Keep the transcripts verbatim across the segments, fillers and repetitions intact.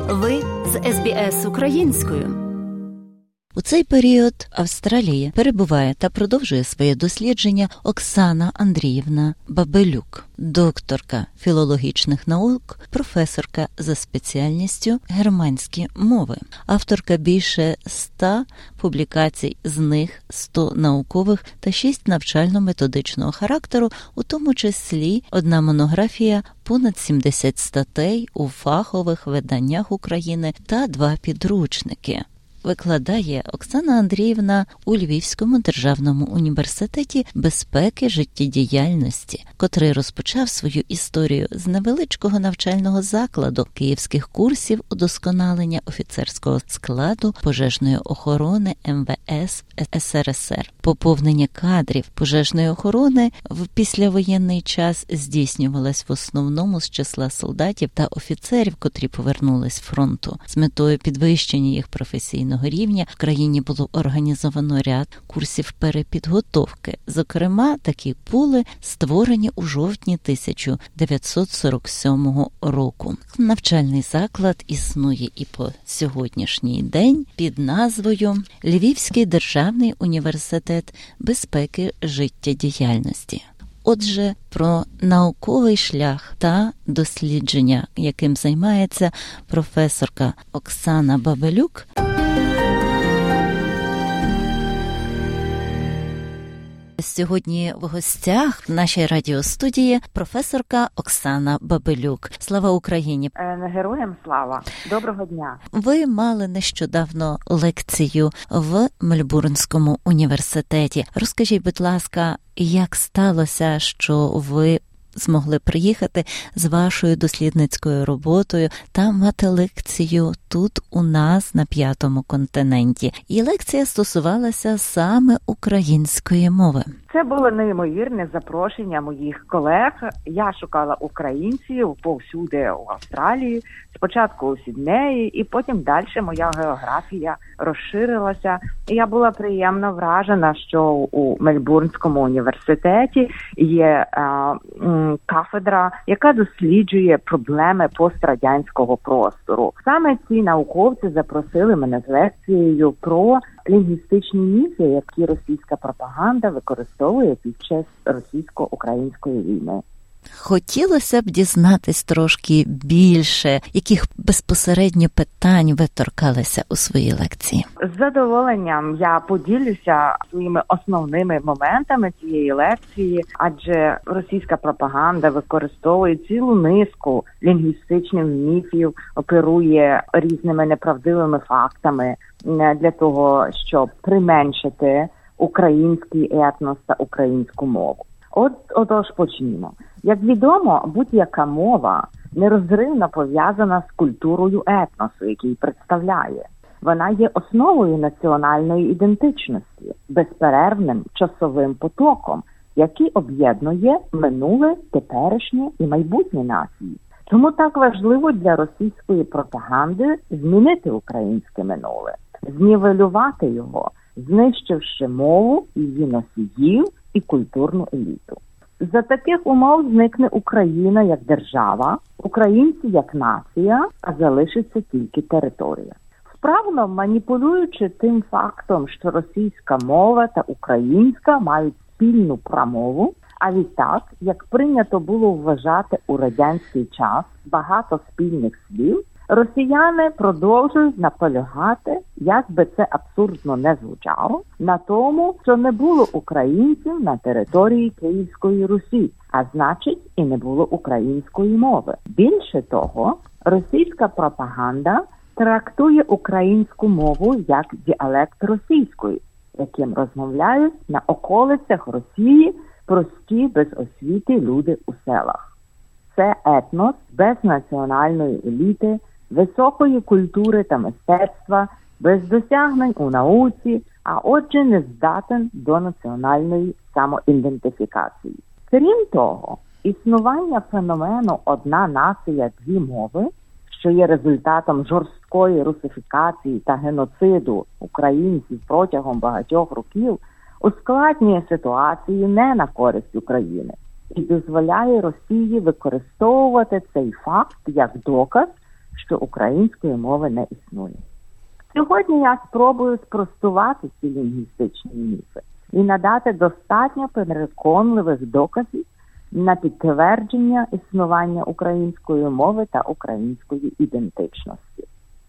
Ви з ес бі ес українською. У цей період в Австралії перебуває та продовжує своє дослідження Оксана Андріївна Бабелюк, докторка філологічних наук, професорка за спеціальністю германські мови, авторка більше ста публікацій, з них сто наукових та шість навчально-методичного характеру, у тому числі одна монографія, понад сімдесят статей у фахових виданнях України та два підручники. Викладає Оксана Андріївна у Львівському державному університеті безпеки життєдіяльності, котрий розпочав свою історію з невеличкого навчального закладу київських курсів удосконалення офіцерського складу пожежної охорони ем ве ес ес ер ес ер. Поповнення кадрів пожежної охорони в післявоєнний час здійснювалось в основному з числа солдатів та офіцерів, котрі повернулись з фронту. З метою підвищення їх професійного рівня в країні було організовано ряд курсів перепідготовки. Зокрема, такі пули створені у жовтні тисяча дев'ятсот сорок сьомого року. Навчальний заклад існує і по сьогоднішній день під назвою Львівський державний університет безпеки життєдіяльності. Отже, про науковий шлях та дослідження, яким займається професорка Оксана Бабелюк. Сьогодні в гостях в нашій радіостудії професорка Оксана Бабелюк. Слава Україні! Героям слава! Доброго дня! Ви мали нещодавно лекцію в Мельбурнському університеті. Розкажіть, будь ласка, як сталося, що ви змогли приїхати з вашою дослідницькою роботою та мати лекцію тут у нас на п'ятому континенті. І лекція стосувалася саме української мови. Це було неймовірне запрошення моїх колег. Я шукала українців повсюди у Австралії, спочатку у Сіднеї, і потім далі моя географія розширилася. І я була приємно вражена, що у Мельбурнському університеті є а, м, кафедра, яка досліджує проблеми пострадянського простору. Саме ці науковці запросили мене з лекцією про лінгвістичні міфи, які російська пропаганда використовує під час російсько-української війни. Хотілося б дізнатись трошки більше, яких безпосередньо питань ви торкалися у своїй лекції. З задоволенням я поділюся своїми основними моментами цієї лекції, адже російська пропаганда використовує цілу низку лінгвістичних міфів, оперує різними неправдивими фактами для того, щоб применшити український етнос та українську мову. От, отож почнімо. Як відомо, будь-яка мова нерозривно пов'язана з культурою етносу, який представляє. Вона є основою національної ідентичності, безперервним часовим потоком, який об'єднує минуле, теперішнє і майбутнє нації. Тому так важливо для російської пропаганди змінити українське минуле, знівелювати його, знищивши мову, її носіїв і культурну еліту. За таких умов зникне Україна як держава, українці як нація, а залишиться тільки територія. Вправно маніпулюючи тим фактом, що російська мова та українська мають спільну прамову, а відтак, як прийнято було вважати у радянський час, багато спільних слів, росіяни продовжують наполягати, як би це абсурдно не звучало, на тому, що не було українців на території Київської Русі, а значить і не було української мови. Більше того, російська пропаганда трактує українську мову як діалект російської, яким розмовляють на околицях Росії прості без освіти люди у селах. Це етнос без національної еліти, високої культури та мистецтва, без досягнень у науці, а отже не здатен до національної самоідентифікації. Крім того, існування феномену «одна нація, дві мови», що є результатом жорсткої русифікації та геноциду українців протягом багатьох років, ускладнює ситуацію не на користь України і дозволяє Росії використовувати цей факт як доказ, що української мови не існує. Сьогодні я спробую спростувати ці лінгвістичні міфи і надати достатньо переконливих доказів на підтвердження існування української мови та української ідентичності.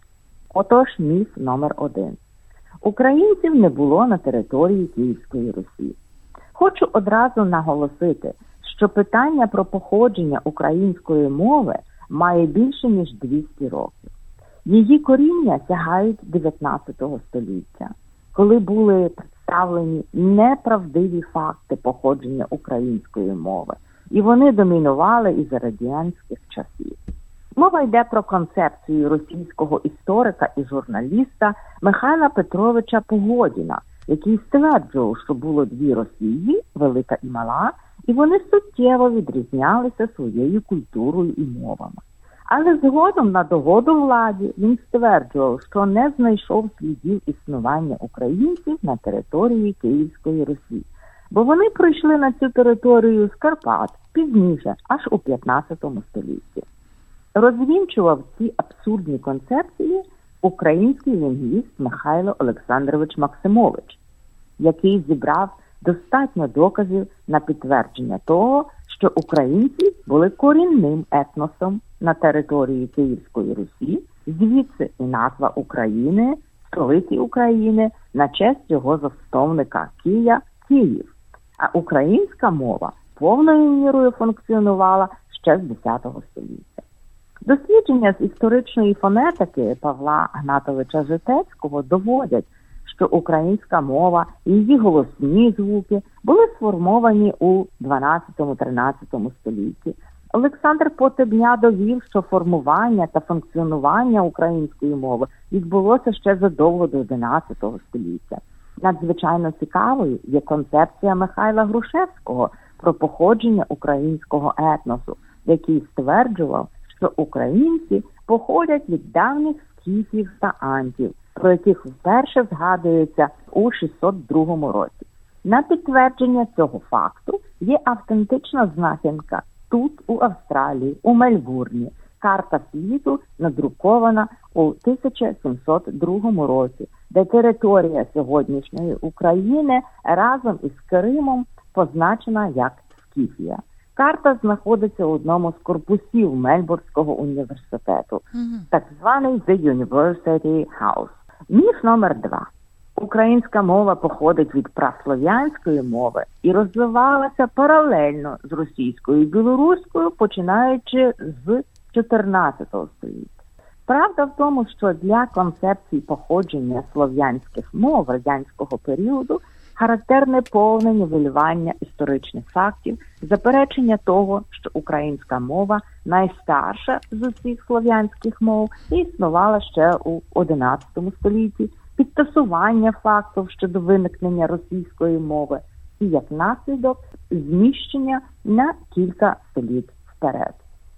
Отож, міф номер один. Українців не було на території Київської Русі. Хочу одразу наголосити, що питання про походження української мови має більше ніж двісті років. Її коріння сягають дев'ятнадцятого століття, коли були представлені неправдиві факти походження української мови, і вони домінували і за радянських часів. Мова йде про концепцію російського історика і журналіста Михайла Петровича Погодіна, який стверджував, що було дві Росії, велика і мала, і вони суттєво відрізнялися своєю культурою і мовами. Але згодом на догоду владі він стверджував, що не знайшов слідів існування українців на території Київської Русі, бо вони прийшли на цю територію з Карпат пізніше, аж у п'ятнадцятому столітті. Розвінчував ці абсурдні концепції український лінгвіст Михайло Олександрович Максимович, який зібрав достатньо доказів на підтвердження того, що українці були корінним етносом на території Київської Русі, звідси і назва України, столиці України, на честь його засновника Кия – Київ. А українська мова повною мірою функціонувала ще з десятого століття. Дослідження з історичної фонетики Павла Гнатовича Житецького доводять, що українська мова і її голосні звуки були сформовані у дванадцятому-тринадцятому столітті. Олександр Потебня довів, що формування та функціонування української мови відбулося ще задовго до одинадцятого століття. Надзвичайно цікавою є концепція Михайла Грушевського про походження українського етносу, який стверджував, що українці походять від давніх скіфів та антів, про яких вперше згадується у шістсот другому році. На підтвердження цього факту є автентична знахідка тут, у Австралії, у Мельбурні. Карта світу надрукована у тисяча сімсот другому році, де територія сьогоднішньої України разом із Кримом позначена як Скіфія. Карта знаходиться у одному з корпусів Мельбурнського університету, mm-hmm. так званий The University House. Міф номер два. Українська мова походить від праслов'янської мови і розвивалася паралельно з російською і білоруською, починаючи з чотирнадцятого століття. Правда в тому, що для концепції походження слов'янських мов радянського періоду характерне повне нівелювання історичних фактів, заперечення того, що українська мова найстарша з усіх слов'янських мов і існувала ще у одинадцятому столітті, підтасування фактів щодо виникнення російської мови і, як наслідок, зміщення на кілька століть вперед.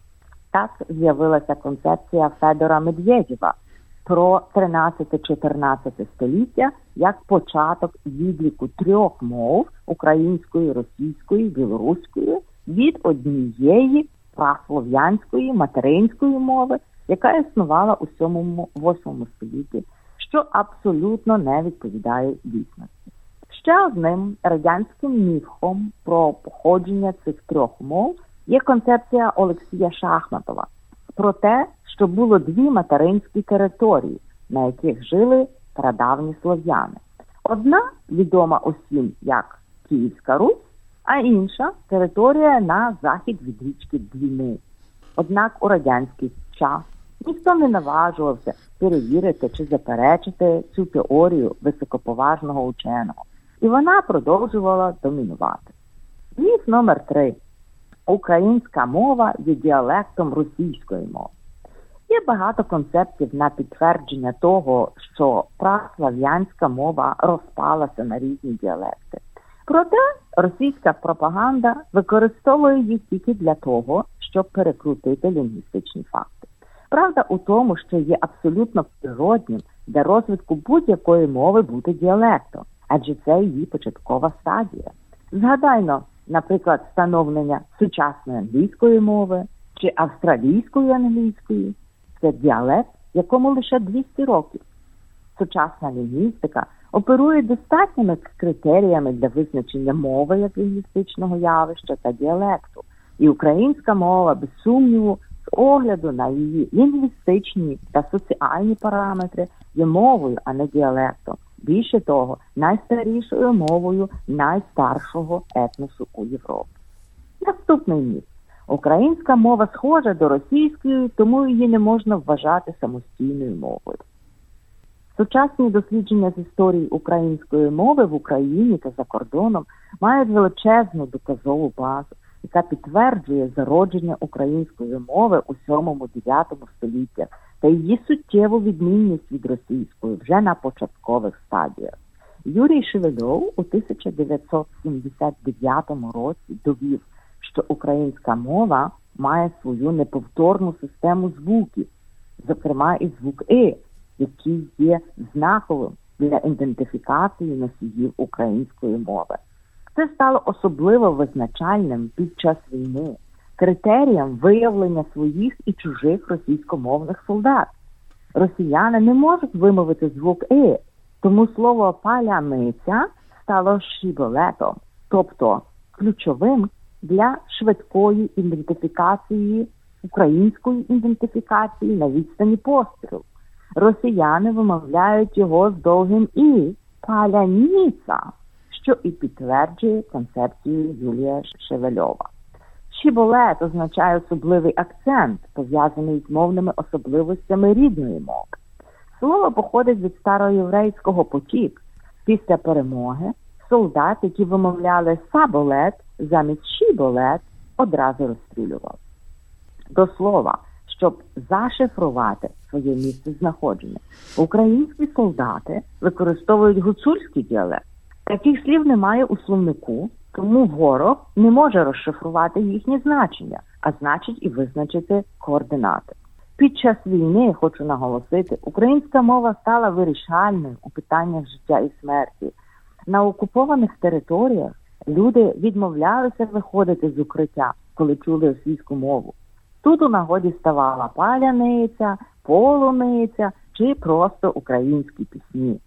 Так з'явилася концепція Федора Медведєва про тринадцяте-чотирнадцяте століття як початок відліку трьох мов – української, російської, білоруської – від однієї праслов'янської материнської мови, яка існувала у сьомому-восьмому столітті, що абсолютно не відповідає дійсності. Ще одним радянським міфом про походження цих трьох мов є концепція Олексія Шахматова про те, що було дві материнські території, на яких жили прадавні слов'яни. Одна відома усім як Київська Русь, а інша – територія на захід від річки Двіни. Однак у радянський час ніхто не наважувався перевірити чи заперечити цю теорію високоповажного ученого, і вона продовжувала домінувати. Міф номер три. Українська мова є діалектом російської мови. Є багато концептів на підтвердження того, що праслав'янська мова розпалася на різні діалекти. Проте російська пропаганда використовує їх тільки для того, щоб перекрутити лінгвістичні факти. Правда у тому, що є абсолютно природнім для розвитку будь-якої мови бути діалектом, адже це її початкова стадія. Згадайно, наприклад, становлення сучасної англійської мови чи австралійської англійської. Це діалект, якому лише двісті років. Сучасна лінгвістика оперує достатніми критеріями для визначення мови як лінгвістичного явища та діалекту. І українська мова, без сумніву, з огляду на її лінгвістичні та соціальні параметри, є мовою, а не діалектом. Більше того, найстарішою мовою найстаршого етносу у Європі. Наступний міф. Українська мова схожа до російської, тому її не можна вважати самостійною мовою. Сучасні дослідження з історії української мови в Україні та за кордоном мають величезну доказову базу, яка підтверджує зародження української мови у сьомому-дев'ятому століттях та її суттєву відмінність від російської вже на початкових стадіях. Юрій Шевельов у тисяча дев'ятсот сімдесят дев'ятому році довів, що українська мова має свою неповторну систему звуків, зокрема і звук «е», який є знаковим для ідентифікації носіїв української мови. Це стало особливо визначальним під час війни, критерієм виявлення своїх і чужих російськомовних солдат. Росіяни не можуть вимовити звук «е», тому слово «паляниця» стало шиболетом, тобто ключовим для швидкої ідентифікації, української ідентифікації на відстані пострілу. Росіяни вимовляють його з довгим «і» – «паляніця», що і підтверджує концепцію Юрія Шевельова. Шиболет означає особливий акцент, пов'язаний з мовними особливостями рідної мови. Слово походить від староєврейського «потік». Після перемоги солдат, які вимовляли «саболет» замість «шиболет», одразу розстрілювали. До слова, щоб зашифрувати своє місце знаходження, українські солдати використовують гуцульський діалект. Таких слів немає у словнику, тому ворог не може розшифрувати їхнє значення, а значить і визначити координати. Під час війни, хочу наголосити, українська мова стала вирішальною у питаннях життя і смерті. На окупованих територіях люди відмовлялися виходити з укриття, коли чули російську мову. Тут у нагоді ставала паляниця, полуниця чи просто українські пісні.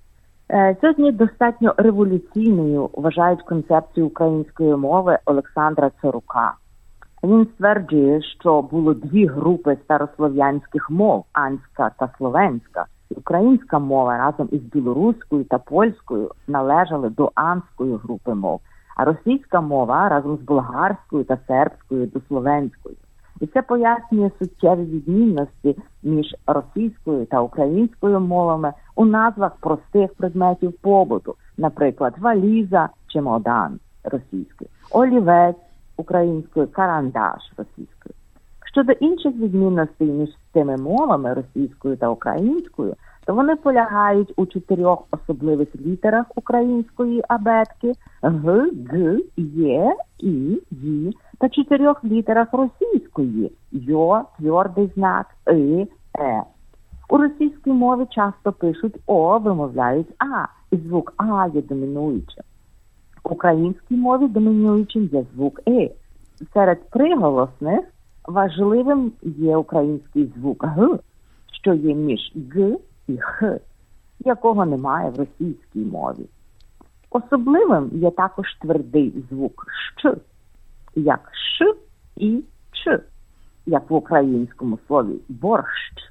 Сьогодні достатньо революційною вважають концепцію української мови Олександра Царука. Він стверджує, що було дві групи старослов'янських мов – анська та словенська. Українська мова разом із білоруською та польською належали до анської групи мов, а російська мова разом з болгарською та сербською до словенської. І це пояснює суттєві відмінності між російською та українською мовами у назвах простих предметів побуту, наприклад, валіза, чемодан російською, олівець українською, карандаш російською. Щодо інших відмінностей між цими мовами, російською та українською, то вони полягають у чотирьох особливих літерах української абетки Г, Г, Є, І, Ї та чотирьох літерах російської Йо, твердий знак, И, Е. У російській мові часто пишуть О, вимовляють А, і звук А є домінуючим. В українській мові домінуючим є звук И. Серед приголосних важливим є український звук Г, що є між Г і Х, якого немає в російській мові. Особливим є також твердий звук Щ, як Ш і Ч, як в українському слові борщ,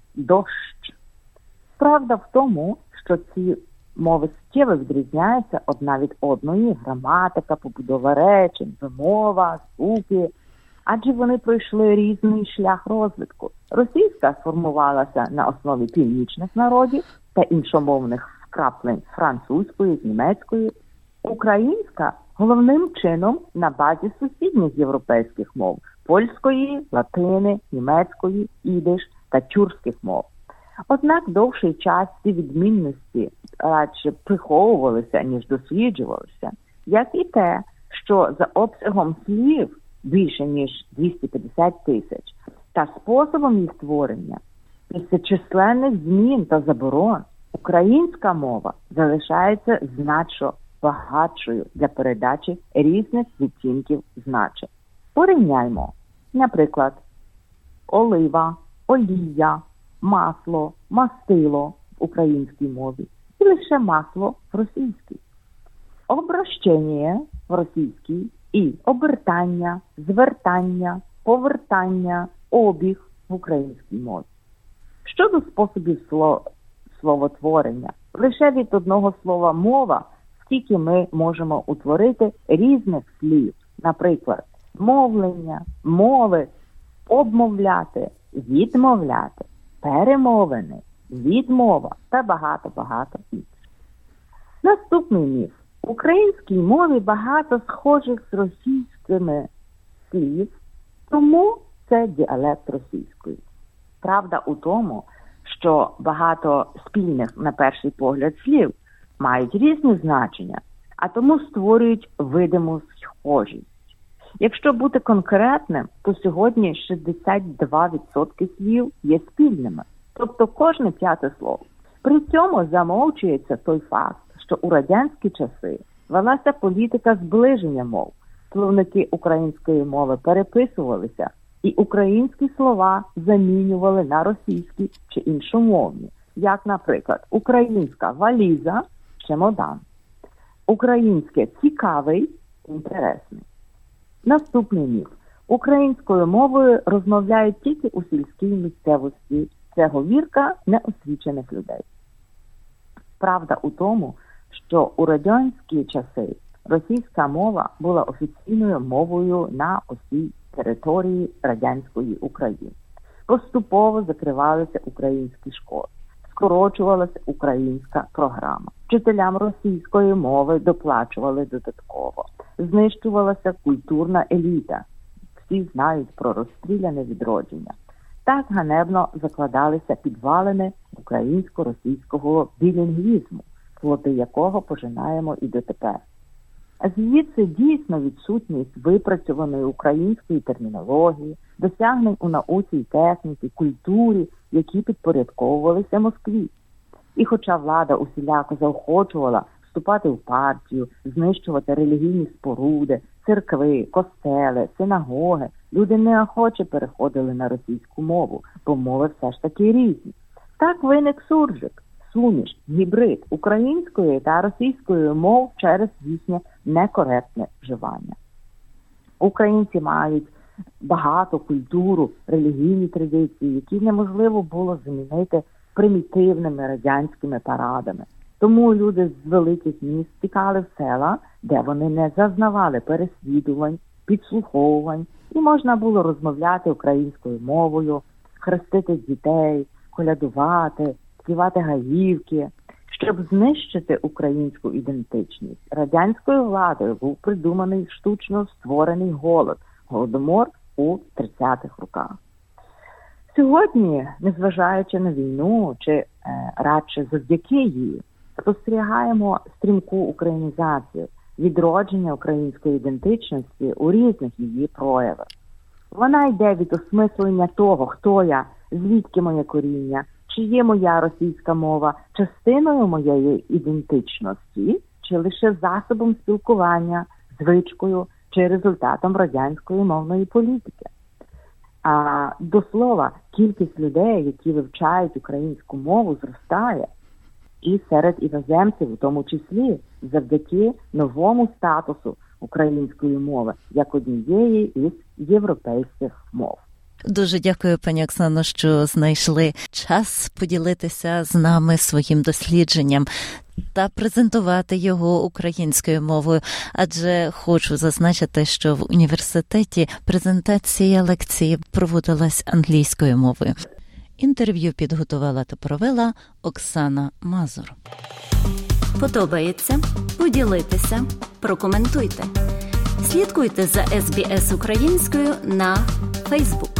дощ. Правда в тому, що ці мови суттєво відрізняються одна від одної: граматика, побудова речень, вимова, звуки, адже вони пройшли різний шлях розвитку. Російська сформувалася на основі північних народів та іншомовних вкраплень французької, німецької. Українська головним чином на базі сусідніх європейських мов – польської, латини, німецької, ідиш та тюркських мов. Однак довший час ці відмінності радше приховувалися, ніж досліджувалися, як і те, що за обсягом слів більше ніж двісті п'ятдесят тисяч, та способом їх творення, після численних змін та заборон, українська мова залишається значно багатшою для передачі різних відтінків значень. Порівняймо, наприклад, олива, олія, масло, мастило в українській мові і лише масло в російській. Обращення в російській і обертання, звертання, повертання, обіг в українській мові. Щодо способів словотворення, лише від одного слова «мова» скільки ми можемо утворити різних слів. Наприклад, мовлення, мови, обмовляти, відмовляти, перемовини, відмова та багато-багато інших. Наступний міф. В українській мові багато схожих з російськими слів, тому це діалект російської. Правда у тому, що багато спільних, на перший погляд, слів мають різні значення, а тому створюють видиму схожість. Якщо бути конкретним, то сьогодні шістдесят два відсотки слів є спільними, тобто кожне п'яте слово. При цьому замовчується той факт, що у радянські часи велася політика зближення мов. Словники української мови переписувалися, і українські слова замінювали на російські чи іншомовні, як, наприклад, українська валіза – чемодан, українське цікавий – інтересний. Наступний міф. Українською мовою розмовляють тільки у сільській місцевості. Це говірка неосвічених людей. Правда у тому, що у радянські часи російська мова була офіційною мовою на усій території радянської України. Поступово закривалися українські школи, скорочувалася українська програма. Вчителям російської мови доплачували додатково. Знищувалася культурна еліта. Всі знають про розстріляне відродження. Так ганебно закладалися підвалини українсько-російського білінгвізму, плоди якого пожинаємо і дотепер. Звідси дійсно відсутність випрацьованої української термінології, досягнень у науці і техніці, культурі, які підпорядковувалися Москві. І хоча влада усіляко заохочувала вступати в партію, знищувати релігійні споруди, церкви, костели, синагоги, люди неохоче переходили на російську мову, бо мови все ж таки різні. Так виник суржик, суміш, гібрид української та російської мов через їхнє некоректне вживання. Українці мають багато культуру, релігійні традиції, які неможливо було замінити примітивними радянськими парадами. Тому люди з великих міст тікали в села, де вони не зазнавали переслідувань, підслуховувань, і можна було розмовляти українською мовою, хрестити дітей, колядувати, співати гаївки. Щоб знищити українську ідентичність, радянською владою був придуманий штучно створений голод, голодомор у тридцятих роках. Сьогодні, незважаючи на війну, чи е, радше завдяки їй, спостерігаємо стрімку українізацію, відродження української ідентичності у різних її проявах. Вона йде від осмислення того, хто я, звідки моє коріння, чи є моя російська мова частиною моєї ідентичності, чи лише засобом спілкування, звичкою чи результатом радянської мовної політики. А до слова, кількість людей, які вивчають українську мову, зростає. І серед іноземців, у тому числі, завдяки новому статусу української мови, як однієї із європейських мов. Дуже дякую, пані Оксано, що знайшли час поділитися з нами своїм дослідженням та презентувати його українською мовою. Адже хочу зазначити, що в університеті презентація лекції проводилась англійською мовою. Інтерв'ю підготувала та провела Оксана Мазур. Подобається? Поділіться, прокоментуйте. Слідкуйте за ес бі ес українською на Facebook.